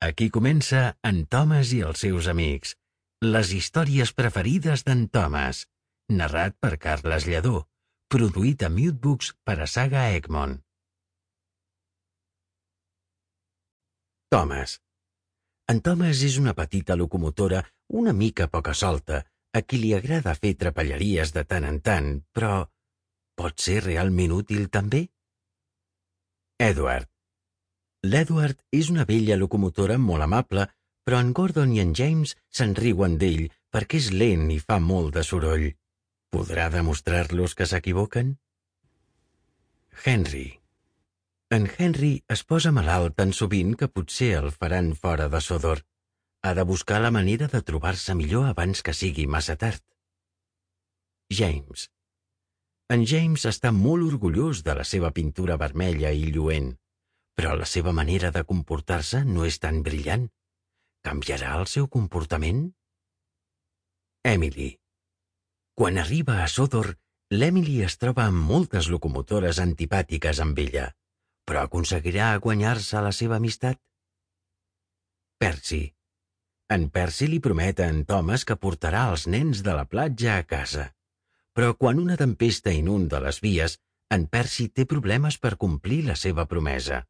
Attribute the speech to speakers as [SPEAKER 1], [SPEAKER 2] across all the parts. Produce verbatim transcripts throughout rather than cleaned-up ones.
[SPEAKER 1] Aquí comença en Thomas i els seus amics. Les històries preferides d'en Thomas. Narrat per Carles Lledó. Produït a Mutebooks per a Saga Egmont. Thomas. En Thomas és una petita locomotora una mica poca solta, a qui li agrada fer trapelleries de tant en tant, però pot ser realment útil també? Edward. L'Edward és una vella locomotora molt amable, però en Gordon i en James se'n riuen d'ell perquè és lent i fa molt de soroll. Podrà demostrar-los que s'equivoquen? Henry. En Henry es posa malalt tan sovint que potser el faran fora de Sodor. Ha de buscar la manera de trobar-se millor abans que sigui massa tard. James. En James està molt orgullós de la seva pintura vermella i lluent, però la seva manera de comportar-se no és tan brillant. Canviarà el seu comportament? Emily. Quan arriba a Sodor, l'Emily es troba amb moltes locomotores antipàtiques amb ella, però aconseguirà guanyar-se la seva amistat? Percy. En Percy li promet a en Thomas que portarà els nens de la platja a casa, però quan una tempesta inunda les vies, en Percy té problemes per complir la seva promesa.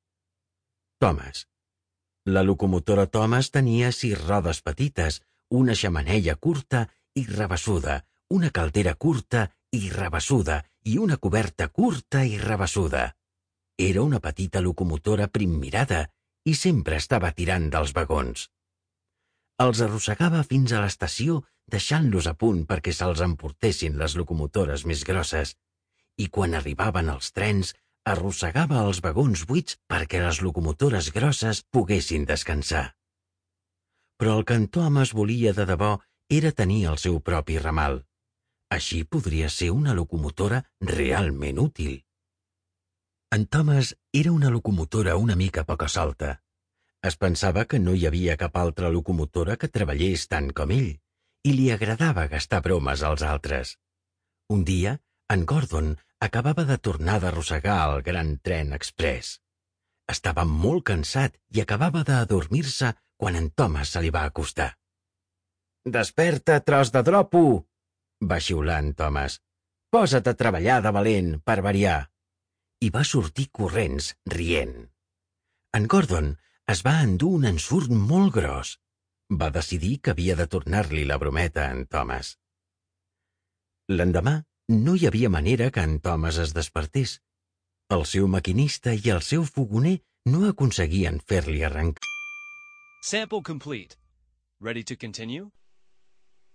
[SPEAKER 1] Thomas. La locomotora Thomas tenia sis rodes petites, una xemeneia curta i rabassuda, una caldera curta i rabassuda i una coberta curta i rabassuda. Era una petita locomotora primmirada i sempre estava tirant dels vagons. Els arrossegava fins a l'estació deixant-los a punt perquè se'ls emportessin les locomotores més grosses, i quan arribaven els trens arrossegava els vagons buits perquè les locomotores grosses poguessin descansar. Però el que en Thomas volia de debò era tenir el seu propi ramal. Així podria ser una locomotora realment útil. En Thomas era una locomotora una mica poca solta. Es pensava que no hi havia cap altra locomotora que treballés tant com ell, i li agradava gastar bromes als altres. Un dia, en Gordon acabava de tornar d'arrossegar el gran tren express. Estava molt cansat i acabava d'adormir-se quan en Thomas se li va acostar. «Desperta, tros de dropo!», va xiular en Thomas. «Posa't a treballar de valent, per variar!» I va sortir corrents, rient. En Gordon es va endur un ensurt molt gros. Va decidir que havia de tornar-li la brometa a en Thomas. L'endemà no hi havia manera que en Thomas es despertés. El seu maquinista i el seu fogoner no aconseguien fer-li arrencar.
[SPEAKER 2] Sample complete. Ready to continue?